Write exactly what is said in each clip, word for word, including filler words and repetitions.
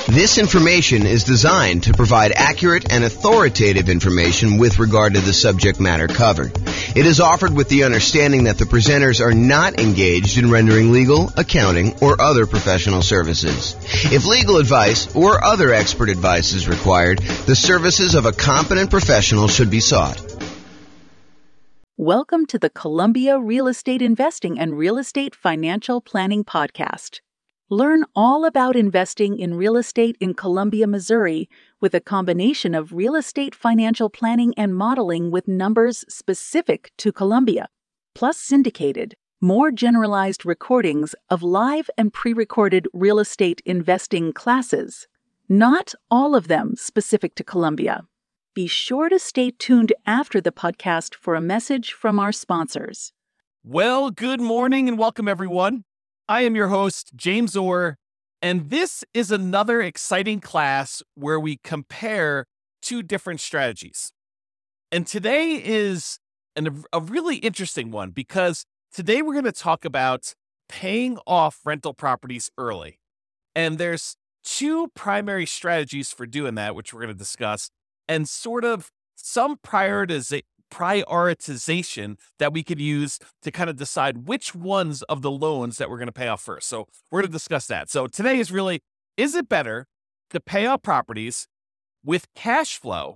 This information is designed to provide accurate and authoritative information with regard to the subject matter covered. It is offered with the understanding that the presenters are not engaged in rendering legal, accounting, or other professional services. If legal advice or other expert advice is required, the services of a competent professional should be sought. Welcome to the Columbia Real Estate Investing and Real Estate Financial Planning Podcast. Learn all about investing in real estate in Columbia, Missouri, with a combination of real estate financial planning and modeling with numbers specific to Columbia, plus syndicated, more generalized recordings of live and pre-recorded real estate investing classes. Not all of them specific to Columbia. Be sure to stay tuned after the podcast for a message from our sponsors. Well, good morning and welcome, everyone. I am your host, James Orr, and this is another exciting class where we compare two different strategies. And today is an, a really interesting one because today we're going to talk about paying off rental properties early. And there's two primary strategies for doing that, which we're going to discuss, and sort of some prioritiza- prioritization that we could use to kind of decide which ones of the loans that we're going to pay off first. So we're going to discuss that. So today is really, is it better to pay off properties with cash flow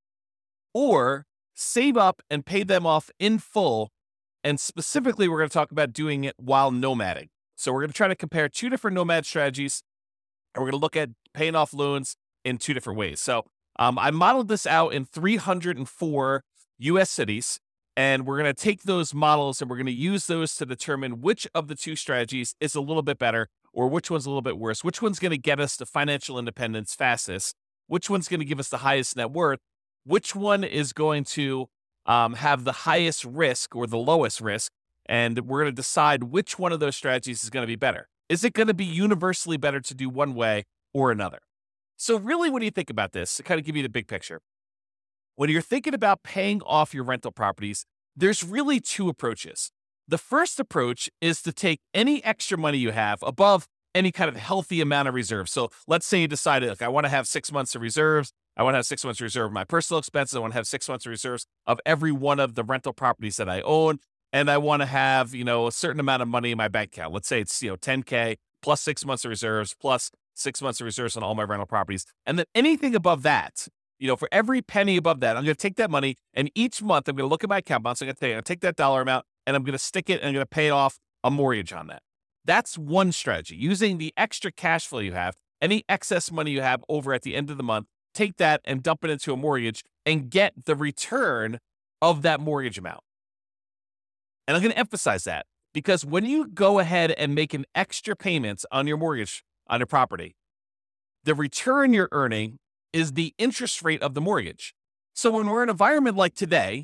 or save up and pay them off in full? And specifically, we're going to talk about doing it while nomading. So we're going to try to compare two different nomad strategies, and we're going to look at paying off loans in two different ways. So um, I modeled this out in three hundred four U S cities, and we're going to take those models and we're going to use those to determine which of the two strategies is a little bit better or which one's a little bit worse, which one's going to get us to financial independence fastest, which one's going to give us the highest net worth, which one is going to um, have the highest risk or the lowest risk, and we're going to decide which one of those strategies is going to be better. Is it going to be universally better to do one way or another? So really, when you think about this, to kind of give you the big picture, when you're thinking about paying off your rental properties, there's really two approaches. The first approach is to take any extra money you have above any kind of healthy amount of reserves. So let's say you decided, look, I want to have six months of reserves. I want to have six months of reserve of my personal expenses. I want to have six months of reserves of every one of the rental properties that I own. And I want to have, you know, a certain amount of money in my bank account. Let's say it's, you know, ten K plus six months of reserves plus six months of reserves on all my rental properties. And then anything above that, you know, for every penny above that, I'm going to take that money, and each month I'm going to look at my account balance. I'm going to take, I'm going to take that dollar amount, and I'm going to stick it, and I'm going to pay off a mortgage on that. That's one strategy. Using the extra cash flow you have, any excess money you have over at the end of the month, take that and dump it into a mortgage and get the return of that mortgage amount. And I'm going to emphasize that because when you go ahead and make an extra payment on your mortgage on your property, the return you're earning is the interest rate of the mortgage. So when we're in an environment like today,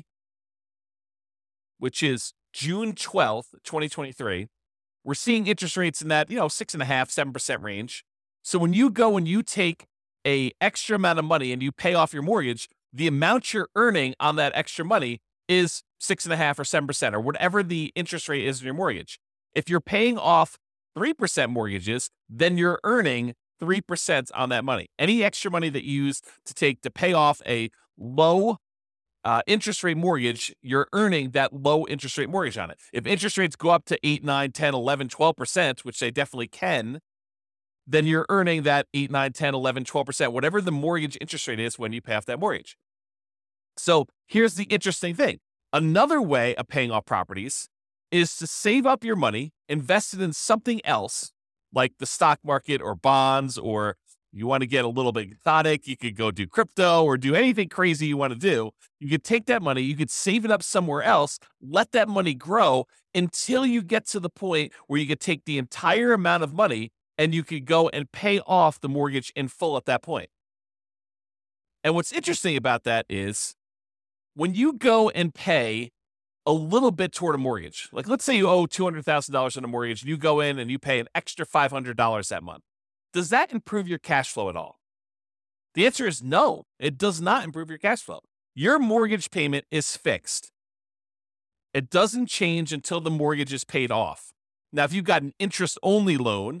which is June twelfth, twenty twenty-three, we're seeing interest rates in that, you know, six and a half, seven percent range. So when you go and you take a extra amount of money and you pay off your mortgage, the amount you're earning on that extra money is six and a half or seven percent or whatever the interest rate is in your mortgage. If you're paying off three percent mortgages, then you're earning three percent on that money. Any extra money that you use to take to pay off a low uh, interest rate mortgage, you're earning that low interest rate mortgage on it. If interest rates go up to eight, nine, ten, eleven, twelve percent, which they definitely can, then you're earning that eight, nine, ten, eleven, twelve percent, whatever the mortgage interest rate is when you pay off that mortgage. So here's the interesting thing. Another way of paying off properties is to save up your money, invest it in something else, like the stock market or bonds, or you want to get a little bit exotic, you could go do crypto or do anything crazy you want to do. You could take that money, you could save it up somewhere else, let that money grow until you get to the point where you could take the entire amount of money and you could go and pay off the mortgage in full at that point. And what's interesting about that is when you go and pay a little bit toward a mortgage, like let's say you owe two hundred thousand dollars on a mortgage, and you go in and you pay an extra five hundred dollars that month. Does that improve your cash flow at all? The answer is no, it does not improve your cash flow. Your mortgage payment is fixed. It doesn't change until the mortgage is paid off. Now, if you've got an interest-only loan,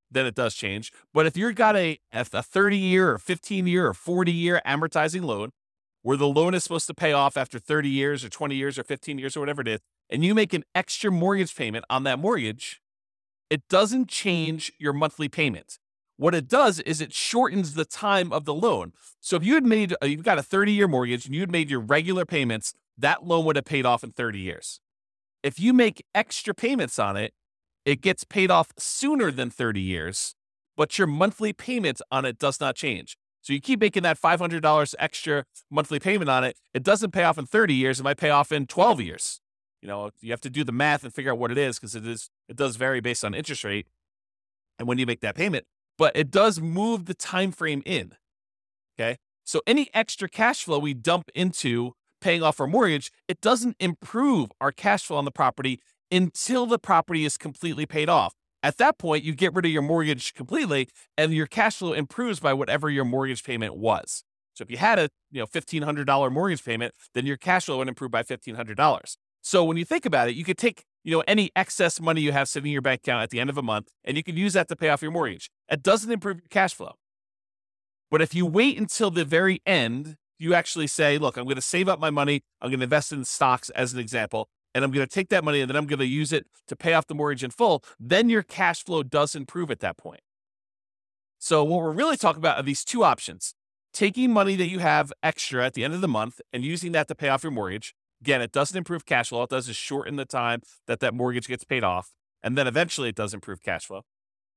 then it does change. But if you've got a, a thirty year or fifteen year or forty year amortizing loan, where the loan is supposed to pay off after thirty years or twenty years or fifteen years or whatever it is, and you make an extra mortgage payment on that mortgage, it doesn't change your monthly payment. What it does is it shortens the time of the loan. So if you had made, you've got a thirty year mortgage and you had made your regular payments, that loan would have paid off in thirty years. If you make extra payments on it, it gets paid off sooner than thirty years, but your monthly payment on it does not change. So you keep making that five hundred dollars extra monthly payment on it. It doesn't pay off in thirty years. It might pay off in twelve years. You know, you have to do the math and figure out what it is because it is, it does vary based on interest rate and when you make that payment, but it does move the time frame in. Okay. So any extra cash flow we dump into paying off our mortgage, it doesn't improve our cash flow on the property until the property is completely paid off. At that point, you get rid of your mortgage completely and your cash flow improves by whatever your mortgage payment was. So if you had a you know fifteen hundred dollars mortgage payment, then your cash flow would improve by fifteen hundred dollars. So when you think about it, you could take you know any excess money you have sitting in your bank account at the end of a month, and you could use that to pay off your mortgage. It doesn't improve your cash flow. But if you wait until the very end, you actually say, look, I'm going to save up my money. I'm going to invest in stocks as an example. And I'm going to take that money and then I'm going to use it to pay off the mortgage in full, then your cash flow does improve at that point. So what we're really talking about are these two options. Taking money that you have extra at the end of the month and using that to pay off your mortgage. Again, it doesn't improve cash flow. All it does is shorten the time that that mortgage gets paid off. And then eventually it does improve cash flow.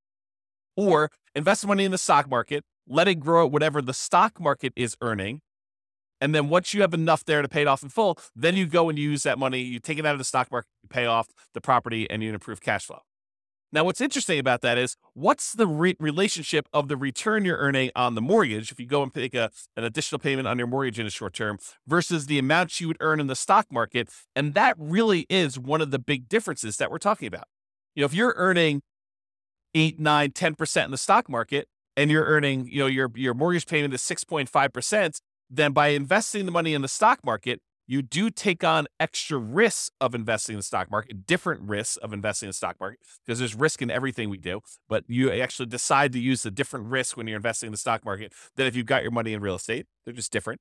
Or invest money in the stock market, let it grow at whatever the stock market is earning. And then once you have enough there to pay it off in full, then you go and use that money, you take it out of the stock market, you pay off the property, and you improve cash flow. Now, what's interesting about that is what's the re- relationship of the return you're earning on the mortgage if you go and take a, an additional payment on your mortgage in the short term versus the amount you would earn in the stock market. And that really is one of the big differences that we're talking about. You know, if you're earning eight, nine, ten percent in the stock market and you're earning, you know, your, your mortgage payment is six point five percent, then by investing the money in the stock market, you do take on extra risks of investing in the stock market, different risks of investing in the stock market, because there's risk in everything we do, but you actually decide to use the different risks when you're investing in the stock market than if you've got your money in real estate. They're just different.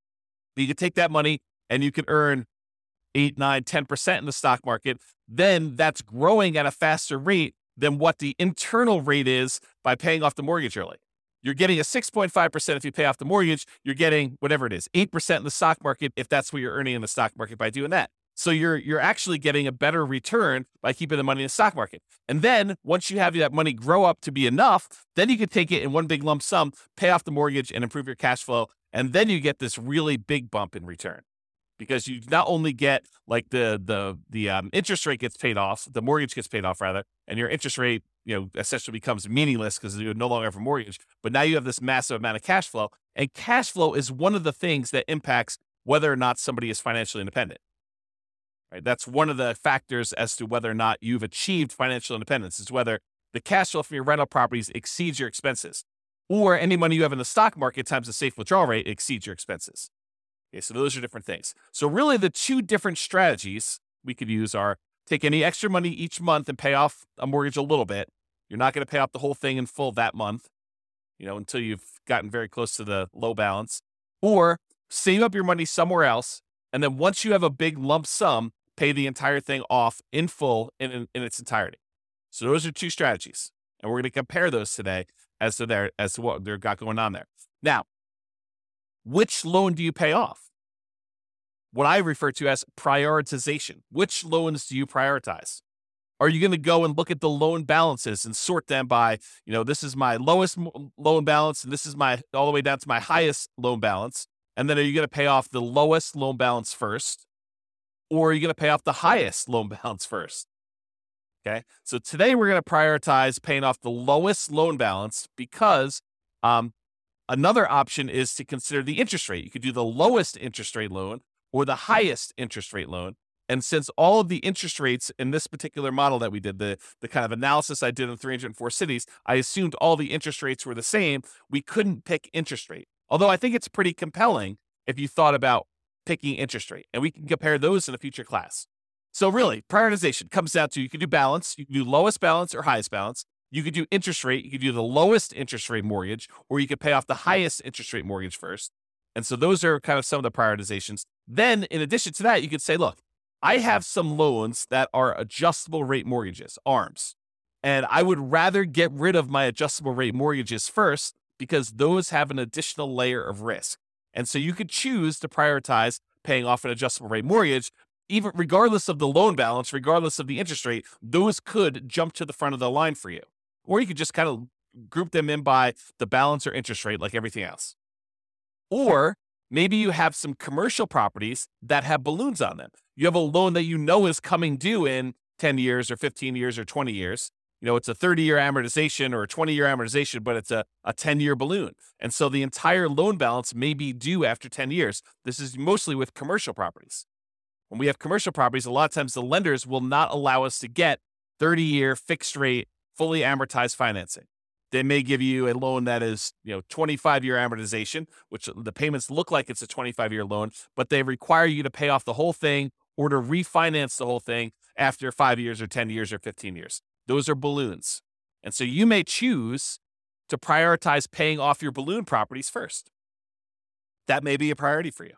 But you can take that money and you can earn eight, nine, ten percent in the stock market. Then that's growing at a faster rate than what the internal rate is by paying off the mortgage early. You're getting a six point five percent if you pay off the mortgage. You're getting whatever it is, eight percent in the stock market if that's what you're earning in the stock market by doing that. So you're you're actually getting a better return by keeping the money in the stock market. And then once you have that money grow up to be enough, then you can take it in one big lump sum, pay off the mortgage and improve your cash flow. And then you get this really big bump in return because you not only get like the the the um, interest rate gets paid off, the mortgage gets paid off rather, and your interest rate you know, essentially becomes meaningless because you no longer have a mortgage, but now you have this massive amount of cash flow. And cash flow is one of the things that impacts whether or not somebody is financially independent. Right? That's one of the factors as to whether or not you've achieved financial independence is whether the cash flow from your rental properties exceeds your expenses or any money you have in the stock market times the safe withdrawal rate exceeds your expenses. Okay, so those are different things. So really the two different strategies we could use are take any extra money each month and pay off a mortgage a little bit. You're not going to pay off the whole thing in full that month, you know, until you've gotten very close to the low balance, or save up your money somewhere else. And then once you have a big lump sum, pay the entire thing off in full in, in, in its entirety. So those are two strategies. And we're going to compare those today as to their, as to what they've got going on there. Now, which loan do you pay off? What I refer to as prioritization. Which loans do you prioritize? Are you going to go and look at the loan balances and sort them by, you know, this is my lowest loan balance and this is my all the way down to my highest loan balance? And then are you going to pay off the lowest loan balance first? Or are you going to pay off the highest loan balance first? Okay. So today we're going to prioritize paying off the lowest loan balance because um, another option is to consider the interest rate. You could do the lowest interest rate loan or the highest interest rate loan. And since all of the interest rates in this particular model that we did, the, the kind of analysis I did in three hundred four cities, I assumed all the interest rates were the same. We couldn't pick interest rate. Although I think it's pretty compelling if you thought about picking interest rate. And we can compare those in a future class. So really, prioritization comes down to you can do balance. You can do lowest balance or highest balance. You could do interest rate. You could do the lowest interest rate mortgage, or you could pay off the highest interest rate mortgage first. And so those are kind of some of the prioritizations. Then in addition to that, you could say, look, I have some loans that are adjustable rate mortgages, A R Ms. And I would rather get rid of my adjustable rate mortgages first because those have an additional layer of risk. And so you could choose to prioritize paying off an adjustable rate mortgage, even regardless of the loan balance, regardless of the interest rate. Those could jump to the front of the line for you. Or you could just kind of group them in by the balance or interest rate like everything else. Or maybe you have some commercial properties that have balloons on them. You have a loan that you know is coming due in ten years or fifteen years or twenty years. You know, it's a thirty-year amortization or a twenty-year amortization, but it's a, a ten-year balloon. And so the entire loan balance may be due after ten years. This is mostly with commercial properties. When we have commercial properties, a lot of times the lenders will not allow us to get thirty-year fixed rate, fully amortized financing. They may give you a loan that is, you know, twenty-five-year amortization, which the payments look like it's a twenty-five-year loan, but they require you to pay off the whole thing or to refinance the whole thing after five years or ten years or fifteen years. Those are balloons. And so you may choose to prioritize paying off your balloon properties first. That may be a priority for you.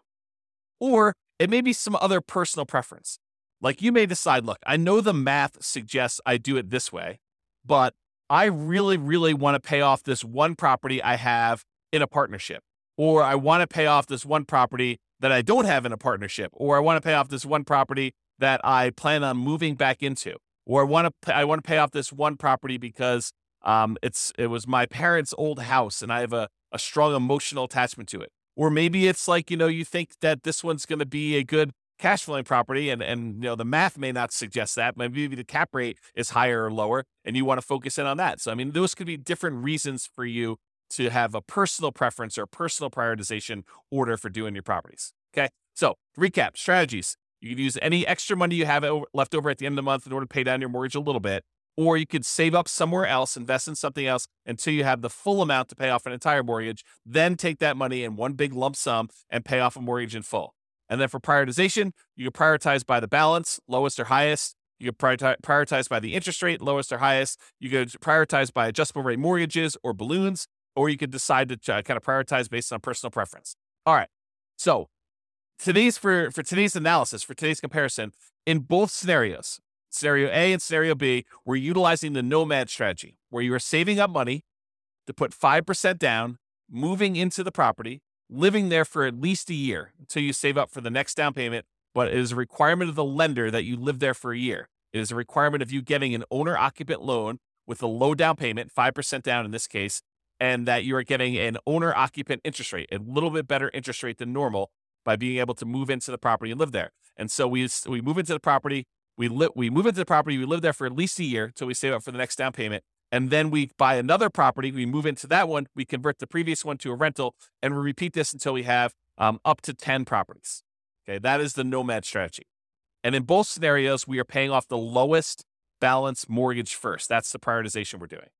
Or it may be some other personal preference. Like you may decide, look, I know the math suggests I do it this way, but I really, really want to pay off this one property I have in a partnership. Or I want to pay off this one property that I don't have in a partnership. Or I want to pay off this one property that I plan on moving back into. Or I want to pay, I want to pay off this one property because um, it's it was my parents' old house and I have a, a strong emotional attachment to it. Or maybe it's like, you know, you think that this one's going to be a good cash flowing property and, and, you know, the math may not suggest that. Maybe the cap rate is higher or lower and you want to focus in on that. So, I mean, those could be different reasons for you to have a personal preference or personal prioritization order for doing your properties. Okay. So recap strategies. You could use any extra money you have left over at the end of the month in order to pay down your mortgage a little bit, or you could save up somewhere else, invest in something else until you have the full amount to pay off an entire mortgage, then take that money in one big lump sum and pay off a mortgage in full. And then for prioritization, you can prioritize by the balance, lowest or highest. You can prioritize by the interest rate, lowest or highest. You could prioritize by adjustable rate mortgages or balloons, or you could decide to kind of prioritize based on personal preference. All right. So today's for, for today's analysis, for today's comparison, in both scenarios, scenario A and scenario B, we're utilizing the nomad strategy, where you are saving up money to put five percent down, moving into the property, living there for at least a year until you save up for the next down payment. But it is a requirement of the lender that you live there for a year. It is a requirement of you getting an owner-occupant loan with a low down payment, five percent down in this case, and that you are getting an owner-occupant interest rate, a little bit better interest rate than normal by being able to move into the property and live there. And so we we move into the property, we li- we move into the property, we live there for at least a year until we save up for the next down payment. And then we buy another property, we move into that one, we convert the previous one to a rental, and we repeat this until we have um, up to ten properties. Okay, that is the nomad strategy. And in both scenarios, we are paying off the lowest balance mortgage first. That's the prioritization we're doing.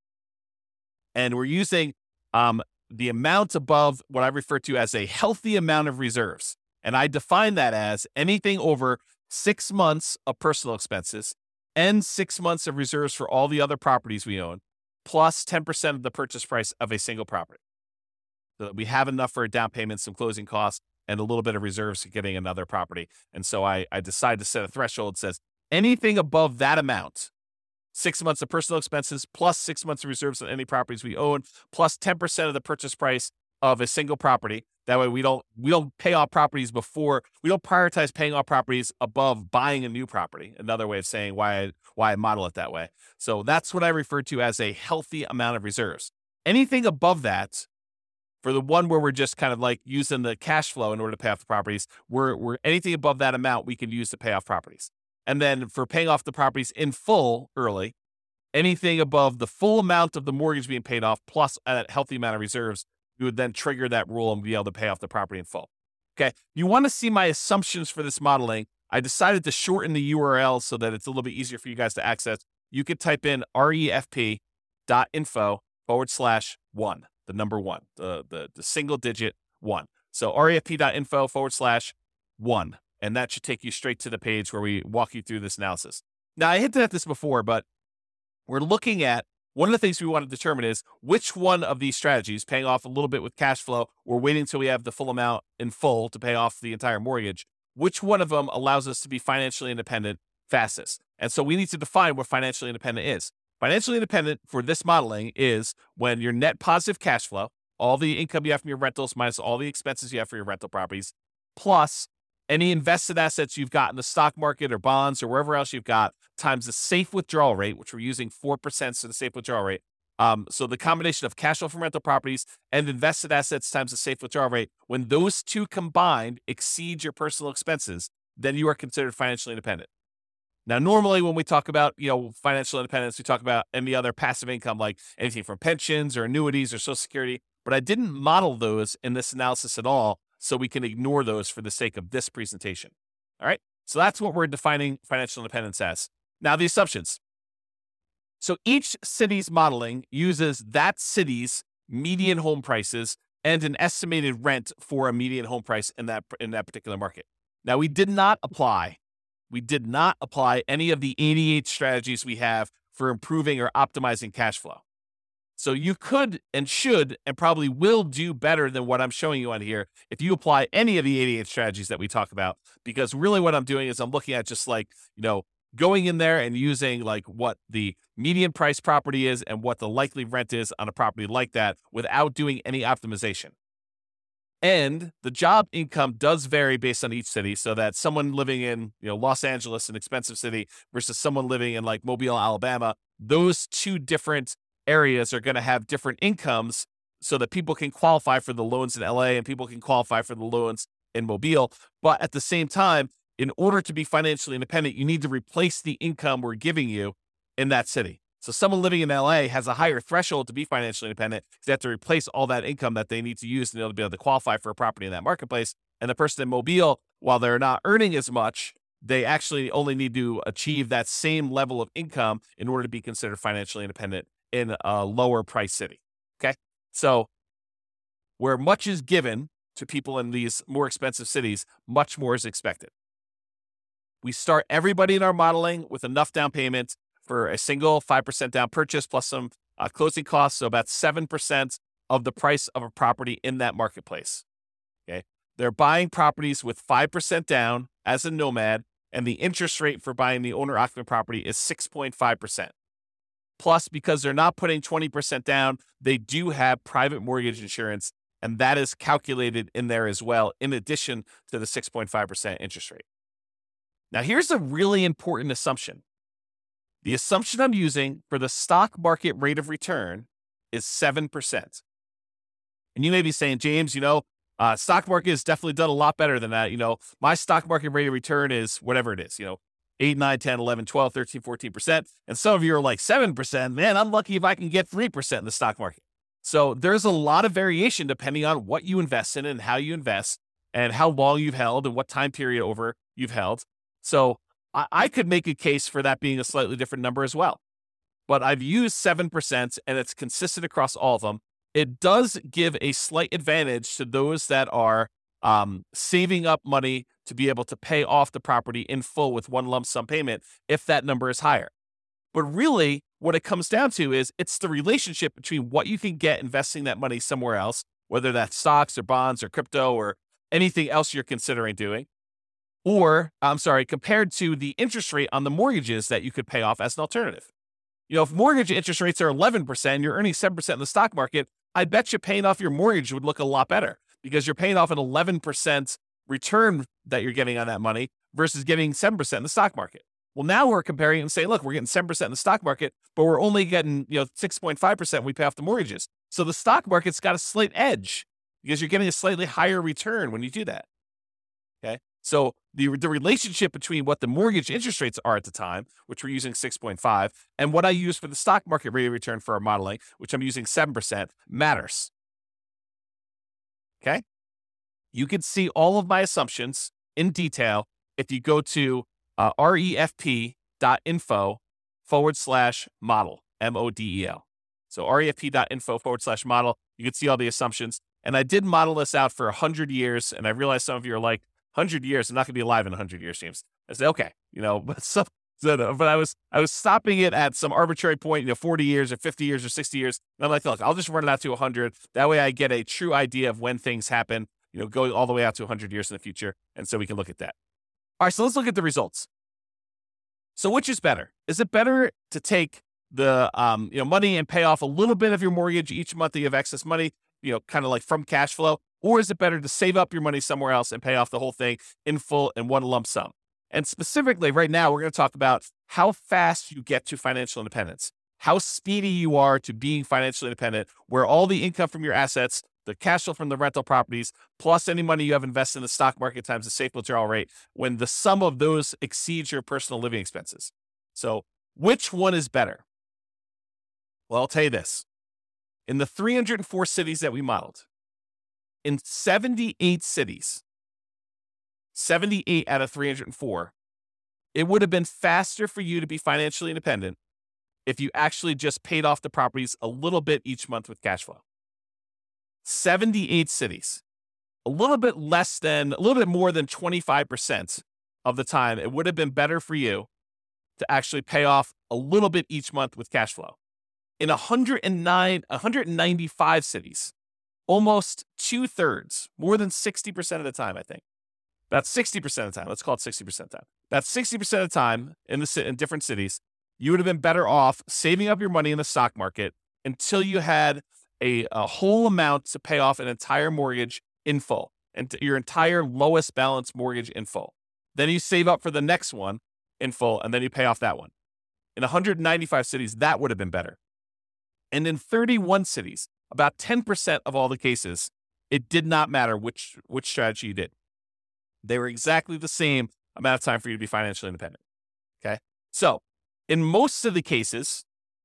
And we're using um, the amount above what I refer to as a healthy amount of reserves. And I define that as anything over six months of personal expenses and six months of reserves for all the other properties we own, plus ten percent of the purchase price of a single property. So that we have enough for a down payment, some closing costs, and a little bit of reserves for getting another property. And so I, I decide to set a threshold that says anything above that amount, six months of personal expenses, plus six months of reserves on any properties we own, plus ten percent of the purchase price of a single property. That way we don't we don't pay off properties before, we don't prioritize paying off properties above buying a new property. Another way of saying why I, why I model it that way. So that's what I refer to as a healthy amount of reserves. Anything above that, for the one where we're just kind of like using the cash flow in order to pay off the properties, we're, we're anything above that amount we can use to pay off properties. And then for paying off the properties in full early, anything above the full amount of the mortgage being paid off plus a healthy amount of reserves, we would then trigger that rule and be able to pay off the property in full. Okay. You want to see my assumptions for this modeling. I decided to shorten the U R L so that it's a little bit easier for you guys to access. You could type in refp.info forward slash one, the number one, the, the, the single digit one. So refp.info forward slash one. And that should take you straight to the page where we walk you through this analysis. Now, I hinted at this before, but we're looking at one of the things we want to determine is which one of these strategies, paying off a little bit with cash flow or waiting until we have the full amount in full to pay off the entire mortgage, which one of them allows us to be financially independent fastest. And so we need to define what financially independent is. Financially independent for this modeling is when your net positive cash flow, all the income you have from your rentals minus all the expenses you have for your rental properties, plus any invested assets you've got in the stock market or bonds or wherever else you've got, times the safe withdrawal rate, which we're using four percent for the safe withdrawal rate. Um, so the combination of cash flow from rental properties and invested assets times the safe withdrawal rate, when those two combined exceed your personal expenses, then you are considered financially independent. Now, normally when we talk about, you know, financial independence, we talk about any other passive income, like anything from pensions or annuities or Social Security, but I didn't model those in this analysis at all, so we can ignore those for the sake of this presentation. All right. So that's what we're defining financial independence as. Now, the assumptions. So each city's modeling uses that city's median home prices and an estimated rent for a median home price in that in that particular market. Now, we did not apply, we did not apply any of the eighty-eight strategies we have for improving or optimizing cash flow. So you could and should and probably will do better than what I'm showing you on here if you apply any of the eighty-eight strategies that we talk about, because really what I'm doing is I'm looking at just like, you know, going in there and using like what the median price property is and what the likely rent is on a property like that without doing any optimization. And the job income does vary based on each city, so that someone living in, you know, Los Angeles, an expensive city, versus someone living in like Mobile, Alabama, those two different areas are going to have different incomes so that people can qualify for the loans in L A and people can qualify for the loans in Mobile. But at the same time, in order to be financially independent, you need to replace the income we're giving you in that city. So someone living in L A has a higher threshold to be financially independent because they have to replace all that income that they need to use in order to be able to qualify for a property in that marketplace. And the person in Mobile, while they're not earning as much, they actually only need to achieve that same level of income in order to be considered financially independent in a lower price city. Okay. So where much is given to people in these more expensive cities, much more is expected. We start everybody in our modeling with enough down payment for a single five percent down purchase plus some uh, closing costs. So about seven percent of the price of a property in that marketplace. Okay. They're buying properties with five percent down as a nomad, and the interest rate for buying the owner occupant property is six point five percent. Plus, because they're not putting twenty percent down, they do have private mortgage insurance, and that is calculated in there as well, in addition to the six point five percent interest rate. Now, here's a really important assumption. The assumption I'm using for the stock market rate of return is seven percent. And you may be saying, James, you know, uh, stock market has definitely done a lot better than that. You know, my stock market rate of return is whatever it is, you know, eight, nine, ten, eleven, twelve, thirteen, fourteen percent. And some of you are like seven percent. Man, I'm lucky if I can get three percent in the stock market. So there's a lot of variation depending on what you invest in and how you invest and how long you've held and what time period over you've held. So I, I could make a case for that being a slightly different number as well. But I've used seven percent and it's consistent across all of them. It does give a slight advantage to those that are um, saving up money to be able to pay off the property in full with one lump sum payment if that number is higher. But really, what it comes down to is it's the relationship between what you can get investing that money somewhere else, whether that's stocks or bonds or crypto or anything else you're considering doing, or, I'm sorry, compared to the interest rate on the mortgages that you could pay off as an alternative. You know, if mortgage interest rates are eleven percent, you're earning seven percent in the stock market, I bet you paying off your mortgage would look a lot better because you're paying off an eleven percent return that you're getting on that money versus getting seven percent in the stock market. Well, now we're comparing and saying, look, we're getting seven percent in the stock market, but we're only getting, you know, six point five percent when we pay off the mortgages. So the stock market's got a slight edge because you're getting a slightly higher return when you do that. Okay. So the, the relationship between what the mortgage interest rates are at the time, which we're using six point five, and what I use for the stock market rate of return for our modeling, which I'm using seven percent, matters. Okay. You can see all of my assumptions in detail if you go to uh, refp.info forward slash model, M O D E L. So refp.info forward slash model. You can see all the assumptions. And I did model this out for one hundred years. And I realize some of you are like, one hundred years, I'm not going to be alive in one hundred years, James. I said, okay, you know, but some, So, no, but I was I was stopping it at some arbitrary point, you know, forty years or fifty years or sixty years. And I'm like, look, I'll just run it out to one hundred. That way I get a true idea of when things happen, you know, going all the way out to one hundred years in the future. And so we can look at that. All right, so let's look at the results. So which is better? Is it better to take the um, you know, money and pay off a little bit of your mortgage each month that you have excess money, you know, kind of like from cash flow? Or is it better to save up your money somewhere else and pay off the whole thing in full in one lump sum? And specifically right now, we're going to talk about how fast you get to financial independence, how speedy you are to being financially independent, where all the income from your assets, the cash flow from the rental properties, plus any money you have invested in the stock market times the safe withdrawal rate, when the sum of those exceeds your personal living expenses. So which one is better? Well, I'll tell you this. In the three hundred four cities that we modeled, in seventy-eight cities, seventy-eight out of three hundred four, it would have been faster for you to be financially independent if you actually just paid off the properties a little bit each month with cash flow. seventy-eight cities, a little bit less than, a little bit more than twenty-five percent of the time, it would have been better for you to actually pay off a little bit each month with cash flow. In one hundred nine, one hundred ninety-five cities, almost two thirds, more than sixty percent of the time, I think. About sixty percent of the time, let's call it sixty percent of the time. About sixty percent of the time in the in different cities, you would have been better off saving up your money in the stock market until you had a, a whole amount to pay off an entire mortgage in full, and your entire lowest balance mortgage in full. Then you save up for the next one in full, and then you pay off that one. In one hundred ninety-five cities, that would have been better. And in thirty-one cities, about ten percent of all the cases, it did not matter which, which strategy you did. They were exactly the same amount of time for you to be financially independent. Okay. So in most of the cases,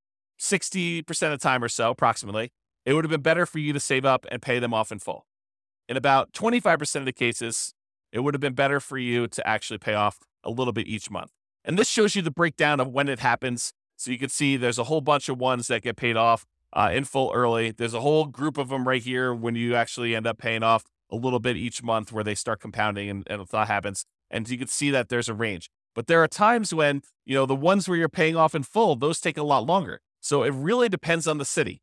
sixty percent of the time or so, approximately, it would have been better for you to save up and pay them off in full. In about twenty-five percent of the cases, it would have been better for you to actually pay off a little bit each month. And this shows you the breakdown of when it happens. So you can see there's a whole bunch of ones that get paid off uh, in full early. There's a whole group of them right here when you actually end up paying off a little bit each month where they start compounding and, and that happens. And you can see that there's a range. But there are times when, you know, the ones where you're paying off in full, those take a lot longer. So it really depends on the city.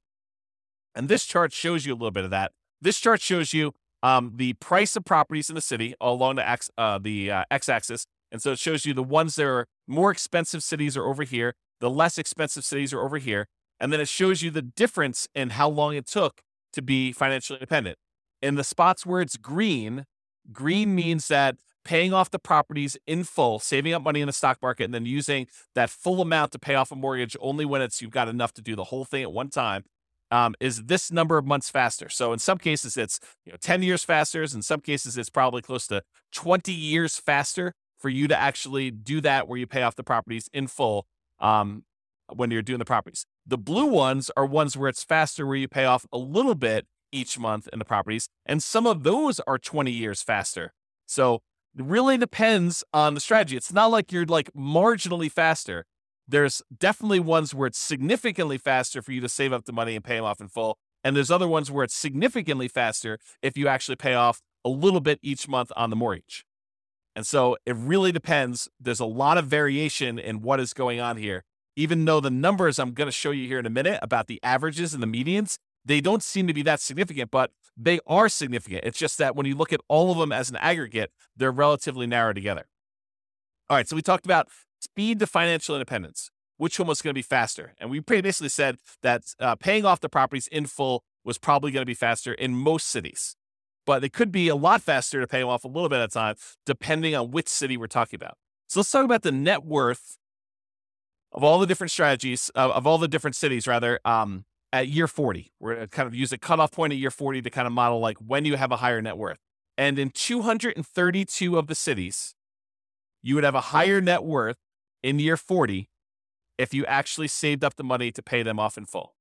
And this chart shows you a little bit of that. This chart shows you um, the price of properties in the city along the, x, uh, the uh, x-axis. And so it shows you the ones that are more expensive cities are over here. The less expensive cities are over here. And then it shows you the difference in how long it took to be financially independent. In the spots where it's green, green means that paying off the properties in full, saving up money in the stock market, and then using that full amount to pay off a mortgage only when it's you've got enough to do the whole thing at one time, um, is this number of months faster. So in some cases, it's you know ten years faster. In some cases, it's probably close to twenty years faster for you to actually do that where you pay off the properties in full um, when you're doing the properties. The blue ones are ones where it's faster, where you pay off a little bit each month in the properties. And some of those are twenty years faster. So it really depends on the strategy. It's not like you're like marginally faster. There's definitely ones where it's significantly faster for you to save up the money and pay them off in full. And there's other ones where it's significantly faster if you actually pay off a little bit each month on the mortgage. And so it really depends. There's a lot of variation in what is going on here. Even though the numbers I'm going to show you here in a minute about the averages and the medians, they don't seem to be that significant, but they are significant. It's just that when you look at all of them as an aggregate, they're relatively narrow together. All right, so we talked about speed to financial independence. Which one was going to be faster? And we basically said that uh, paying off the properties in full was probably going to be faster in most cities. But it could be a lot faster to pay them off a little bit at a time, depending on which city we're talking about. So let's talk about the net worth of all the different strategies, uh, of all the different cities, rather, um, at year forty. We're going to kind of use a cutoff point at year forty to kind of model like when you have a higher net worth. And in two hundred thirty-two of the cities, you would have a higher net worth in year forty if you actually saved up the money to pay them off in full.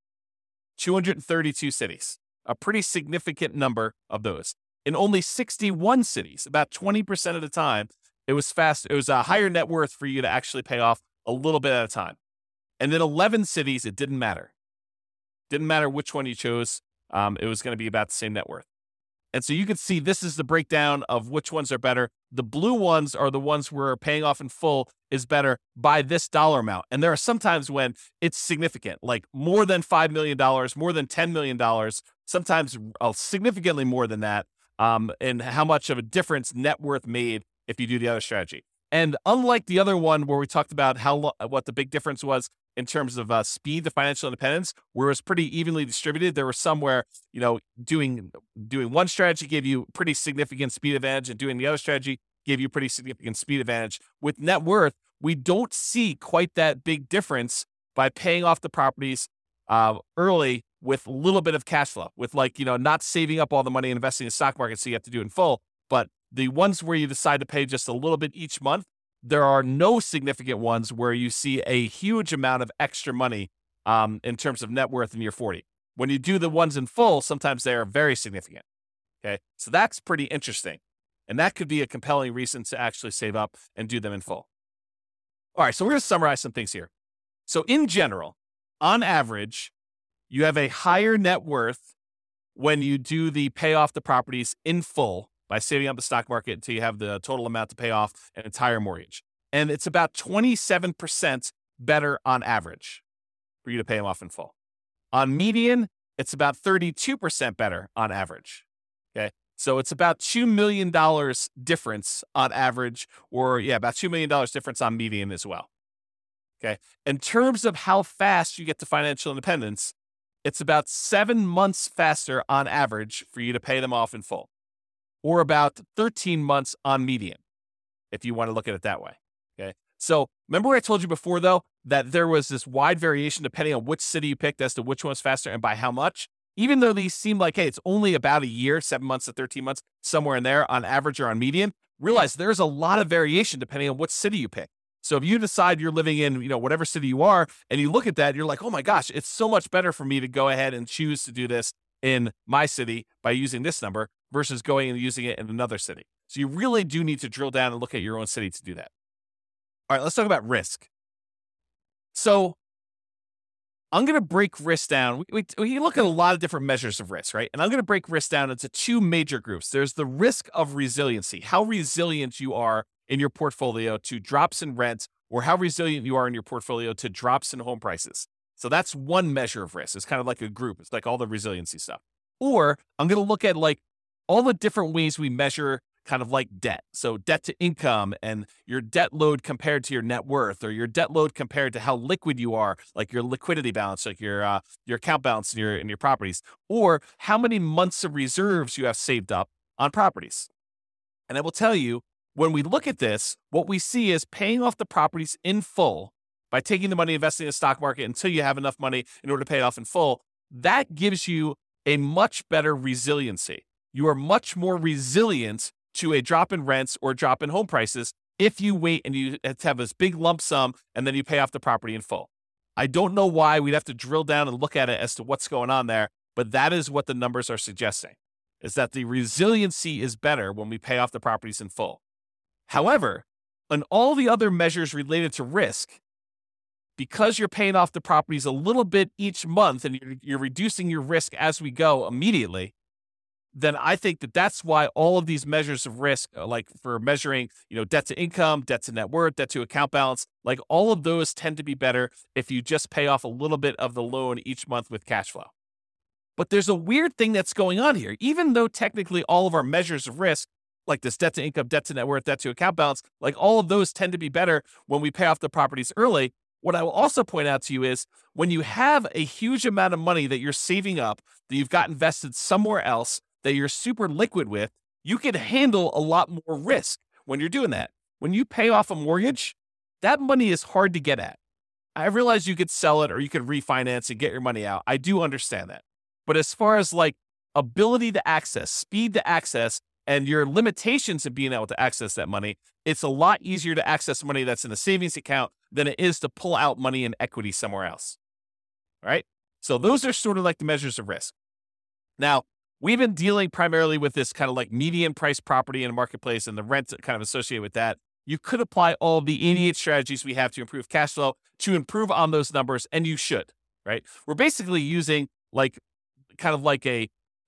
two hundred thirty-two cities, a pretty significant number of those. In only sixty-one cities, about twenty percent of the time, it was fast. It was a higher net worth for you to actually pay off a little bit at a time. And in eleven cities, it didn't matter. Didn't matter which one you chose. Um, it was going to be about the same net worth. And so you can see this is the breakdown of which ones are better. The blue ones are the ones where paying off in full is better by this dollar amount. And there are some times when it's significant, like more than five million dollars, more than ten million dollars, sometimes uh, significantly more than that, um, and how much of a difference net worth made if you do the other strategy. And unlike the other one where we talked about how lo- what the big difference was in terms of uh, speed to financial independence, where it was pretty evenly distributed, there were some where, you know, doing doing one strategy gave you pretty significant speed advantage, and doing the other strategy gave you pretty significant speed advantage. With net worth, we don't see quite that big difference by paying off the properties uh, early with a little bit of cash flow, with like, you know, not saving up all the money and investing in the stock market so you have to do it in full. But the ones where you decide to pay just a little bit each month, there are no significant ones where you see a huge amount of extra money um, in terms of net worth in year forty. When you do the ones in full, sometimes they are very significant. Okay, so that's pretty interesting. And that could be a compelling reason to actually save up and do them in full. All right, so we're going to summarize some things here. So in general, on average, you have a higher net worth when you do the pay off the properties in full by saving up the stock market until you have the total amount to pay off an entire mortgage. And it's about twenty-seven percent better on average for you to pay them off in full. On median, it's about thirty-two percent better on average. Okay. So it's about two million dollars difference on average, or yeah, about two million dollars difference on median as well. Okay. In terms of how fast you get to financial independence, it's about seven months faster on average for you to pay them off in full, or about thirteen months on median, if you want to look at it that way. Okay. So remember what I told you before, though, that there was this wide variation depending on which city you picked as to which one's faster and by how much? Even though these seem like, hey, it's only about a year, seven months to thirteen months, somewhere in there on average or on median, realize there's a lot of variation depending on what city you pick. So if you decide you're living in, you know, whatever city you are, and you look at that, you're like, oh my gosh, it's so much better for me to go ahead and choose to do this in my city by using this number versus going and using it in another city. So you really do need to drill down and look at your own city to do that. All right, let's talk about risk. So I'm going to break risk down. We, we, we look at a lot of different measures of risk, right? And I'm going to break risk down into two major groups. There's the risk of resiliency, how resilient you are in your portfolio to drops in rent, or how resilient you are in your portfolio to drops in home prices. So that's one measure of risk. It's kind of like a group. It's like all the resiliency stuff. Or I'm going to look at like all the different ways we measure kind of like debt. So debt to income and your debt load compared to your net worth, or your debt load compared to how liquid you are, like your liquidity balance, like your uh, your account balance in your in your properties, or how many months of reserves you have saved up on properties. And I will tell you, when we look at this, what we see is paying off the properties in full by taking the money, investing in the stock market until you have enough money in order to pay it off in full. That gives you a much better resiliency. You are much more resilient to a drop in rents or drop in home prices if you wait and you have this big lump sum and then you pay off the property in full. I don't know why. We'd have to drill down and look at it as to what's going on there, but that is what the numbers are suggesting, is that the resiliency is better when we pay off the properties in full. However, on all the other measures related to risk, because you're paying off the properties a little bit each month and you're, you're reducing your risk as we go immediately, then I think that that's why all of these measures of risk, like for measuring, you know, debt to income, debt to net worth, debt to account balance, like all of those tend to be better if you just pay off a little bit of the loan each month with cash flow. But there's a weird thing that's going on here. Even though technically all of our measures of risk, like this debt to income, debt to net worth, debt to account balance, like all of those tend to be better when we pay off the properties early. What I will also point out to you is when you have a huge amount of money that you're saving up, that you've got invested somewhere else, that you're super liquid with, you can handle a lot more risk when you're doing that. When you pay off a mortgage, that money is hard to get at. I realize you could sell it or you could refinance and get your money out. I do understand that. But as far as like ability to access, speed to access, and your limitations of being able to access that money, it's a lot easier to access money that's in a savings account than it is to pull out money in equity somewhere else. All right? So those are sort of like the measures of risk. Now, we've been dealing primarily with this kind of like median price property in a marketplace and the rent kind of associated with that. You could apply all the eighty-eight strategies we have to improve cash flow to improve on those numbers, and you should, right? We're basically using like kind of like a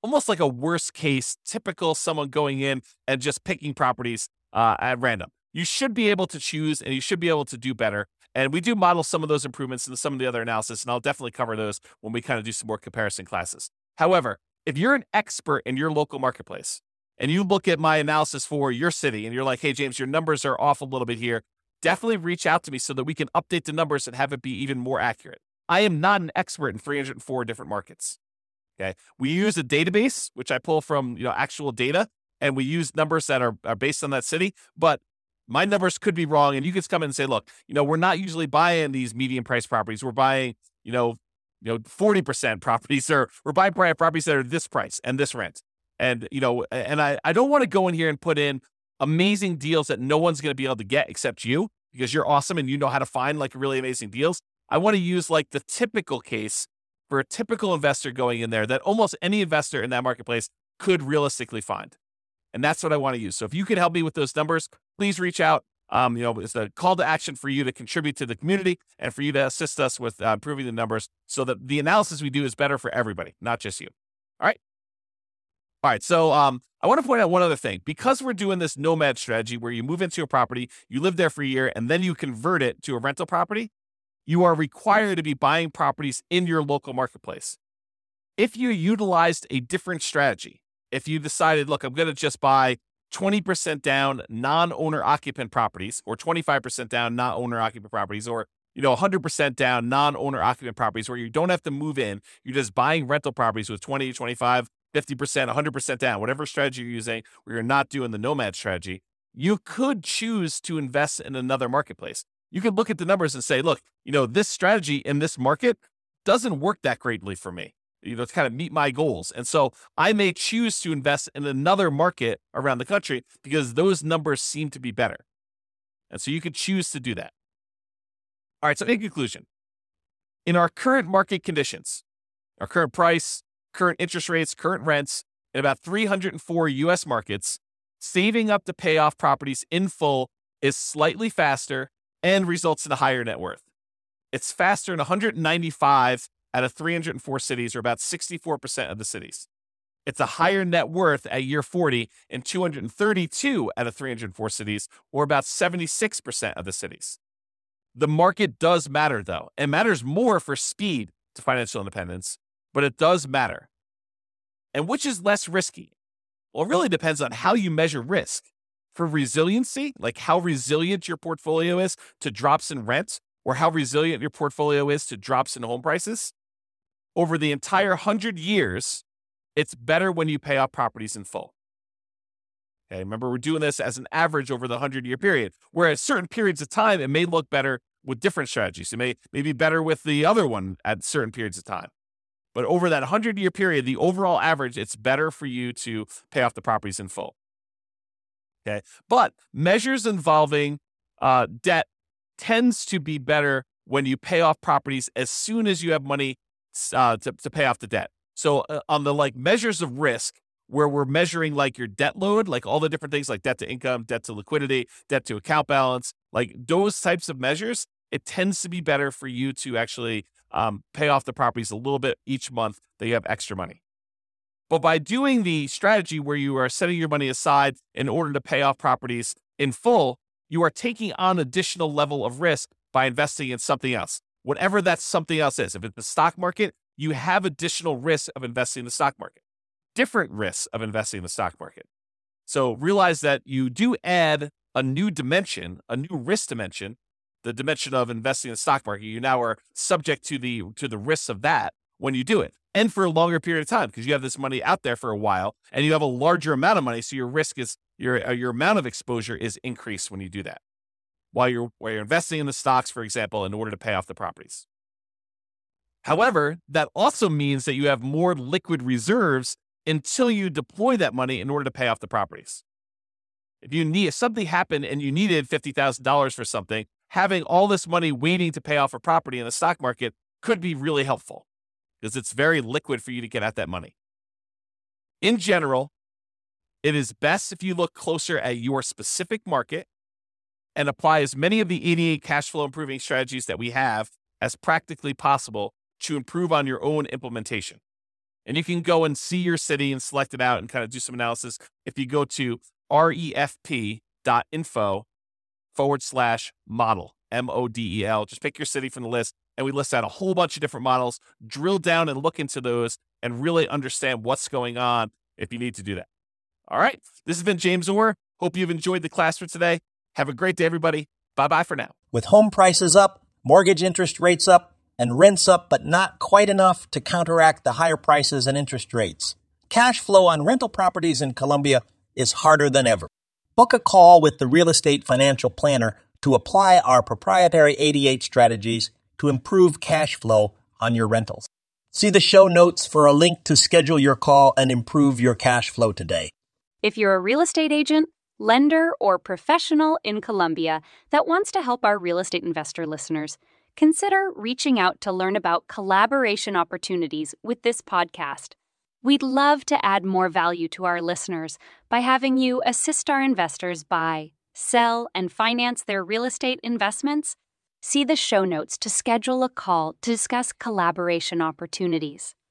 almost like a worst case, typical someone going in and just picking properties uh, at random. You should be able to choose and you should be able to do better. And we do model some of those improvements in some of the other analysis, and I'll definitely cover those when we kind of do some more comparison classes. However, if you're an expert in your local marketplace and you look at my analysis for your city and you're like, hey, James, your numbers are off a little bit here, definitely reach out to me so that we can update the numbers and have it be even more accurate. I am not an expert in three hundred four different markets. Okay. We use a database, which I pull from, you know, actual data, and we use numbers that are, are based on that city, but my numbers could be wrong. And you can come in and say, look, you know, we're not usually buying these medium price properties. We're buying, you know, you know, forty percent properties, or we're buying properties that are this price and this rent. And, you know, and I, I don't want to go in here and put in amazing deals that no one's going to be able to get except you, because you're awesome and you know how to find like really amazing deals. I want to use like the typical case for a typical investor going in there that almost any investor in that marketplace could realistically find. And that's what I want to use. So if you can help me with those numbers, please reach out. Um, you know, it's a call to action for you to contribute to the community and for you to assist us with uh, improving the numbers so that the analysis we do is better for everybody, not just you. All right. All right. So um, I want to point out one other thing. Because we're doing this nomad strategy where you move into a property, you live there for a year, and then you convert it to a rental property, you are required to be buying properties in your local marketplace. If you utilized a different strategy, if you decided, look, I'm going to just buy twenty percent down non-owner occupant properties, or twenty-five percent down non-owner occupant properties, or, you know, one hundred percent down non-owner occupant properties where you don't have to move in, you're just buying rental properties with twenty, twenty-five, fifty percent, one hundred percent down, whatever strategy you're using, where you're not doing the nomad strategy, you could choose to invest in another marketplace. You could look at the numbers and say, look, you know, this strategy in this market doesn't work that greatly for me, you know, to kind of meet my goals. And so I may choose to invest in another market around the country because those numbers seem to be better. And so you could choose to do that. All right. So in conclusion, in our current market conditions, our current price, current interest rates, current rents, in about three hundred four U S markets, saving up to pay off properties in full is slightly faster and results in a higher net worth. It's faster in one hundred ninety-five out of three hundred four cities, or about sixty-four percent of the cities. It's a higher net worth at year forty in two hundred thirty-two out of three hundred four cities, or about seventy-six percent of the cities. The market does matter, though. It matters more for speed to financial independence, but it does matter. And which is less risky? Well, it really depends on how you measure risk. For resiliency, like how resilient your portfolio is to drops in rent, or how resilient your portfolio is to drops in home prices, over the entire one hundred years, it's better when you pay off properties in full. Okay, remember, we're doing this as an average over the one hundred-year period, whereas certain periods of time, it may look better with different strategies. It may, may be better with the other one at certain periods of time. But over that one hundred-year period, the overall average, it's better for you to pay off the properties in full. Okay, but measures involving uh, debt tends to be better when you pay off properties as soon as you have money uh, to, to pay off the debt. So uh, on the like measures of risk, where we're measuring like your debt load, like all the different things like debt to income, debt to liquidity, debt to account balance, like those types of measures, it tends to be better for you to actually um, pay off the properties a little bit each month that you have extra money. But by doing the strategy where you are setting your money aside in order to pay off properties in full, you are taking on additional level of risk by investing in something else, whatever that something else is. If it's the stock market, you have additional risk of investing in the stock market, different risks of investing in the stock market. So realize that you do add a new dimension, a new risk dimension, the dimension of investing in the stock market. You now are subject to the to the risks of that when you do it, and for a longer period of time, because you have this money out there for a while and you have a larger amount of money. So your risk is your, your amount of exposure is increased when you do that while you're, while you're investing in the stocks, for example, in order to pay off the properties. However, that also means that you have more liquid reserves until you deploy that money in order to pay off the properties. If you need, if something happened and you needed fifty thousand dollars for something, having all this money waiting to pay off a property in the stock market could be really helpful, because it's very liquid for you to get at that money. In general, it is best if you look closer at your specific market and apply as many of the eighty-eight cash flow improving strategies that we have as practically possible to improve on your own implementation. And you can go and see your city and select it out and kind of do some analysis. If you go to refp.info forward slash model, M O D E L, just pick your city from the list. And we list out a whole bunch of different models, drill down and look into those and really understand what's going on if you need to do that. All right. This has been James Orr. Hope you've enjoyed the class for today. Have a great day, everybody. Bye-bye for now. With home prices up, mortgage interest rates up, and rents up, but not quite enough to counteract the higher prices and interest rates, cash flow on rental properties in Columbia is harder than ever. Book a call with the Real Estate Financial Planner to apply our proprietary eighty-eight strategies to improve cash flow on your rentals. See the show notes for a link to schedule your call and improve your cash flow today. If you're a real estate agent, lender, or professional in Columbia that wants to help our real estate investor listeners, consider reaching out to learn about collaboration opportunities with this podcast. We'd love to add more value to our listeners by having you assist our investors buy, sell, and finance their real estate investments. See the show notes to schedule a call to discuss collaboration opportunities.